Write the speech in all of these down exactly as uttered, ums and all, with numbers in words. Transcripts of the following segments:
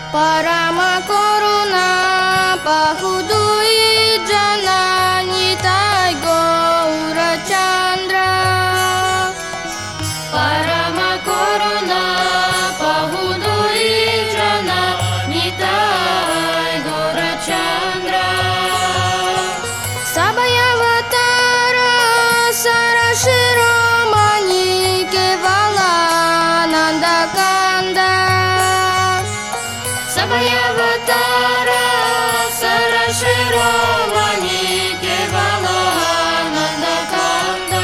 Parama Corona Pahudui Janani Tai Gaura Chandra. Parama Corona Pahudui Janani Tai Gaura Chandra. Sabhayavatara Sarashiromani Kevala Nandakanda. Sabhayavatara Sarashiromani Kevala Nandakanda.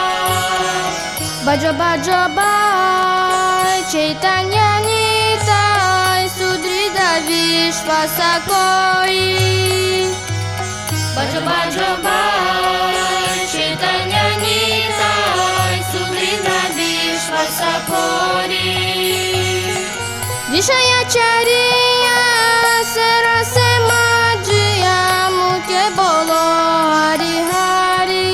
Bhaja Bhaja Bhai Chaitanya Nitai Sudrida Vishvasa Koi. Bhaja Bhaja Bhai Chaitanya Nitai Sudrida Vishvasa Koi. Vishayacharya Sarase Majya Mukhe Bolo Hari Hari.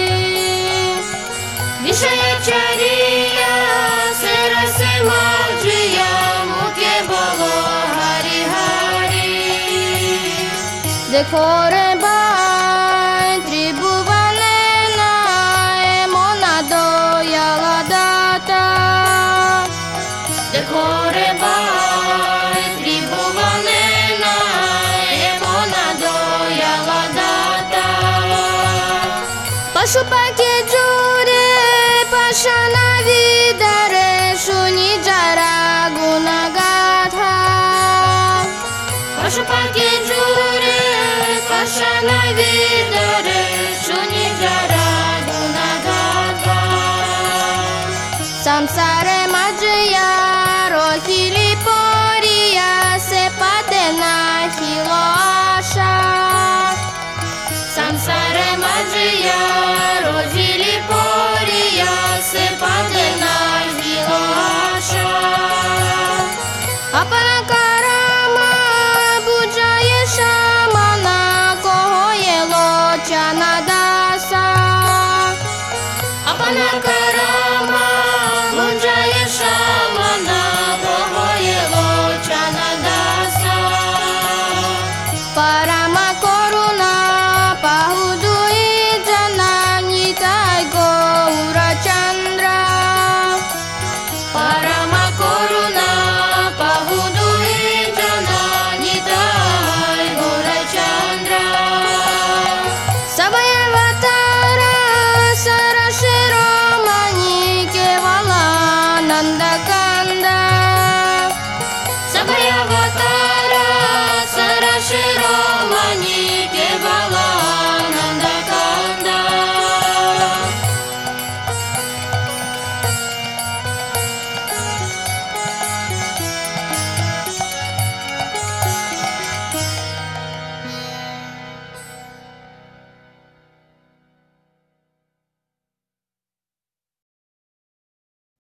Vishayacharya Sarase Majya Mukhe Bolo Hari Hari. Dekho re bhai Tribhuvane nae mona doyala data. Dekho re bhai Tribhuvane nae mona doyala data. Pashupake jure Pashana vidare shuni jara gunagatha. Pashupake jure Pashana vidare shuni jara gunagatha. Samsare majya rohili poriya se padena hilo asha. Samsare majya rohili poriya se padena hilo asha. Apana karama bujaye shamana kohoye lochana dasa. Apana karama bujaye shamana kohoye lochana dasa. Parama Corona Pahudui Janani Tai Gaura Chandra. Parama Corona Pahudui Janani Tai Gaura Chandra. Sabhayavatara Sarashiromani Kevala Nandakanda. Sabhayavatara Sarashiromani Kevala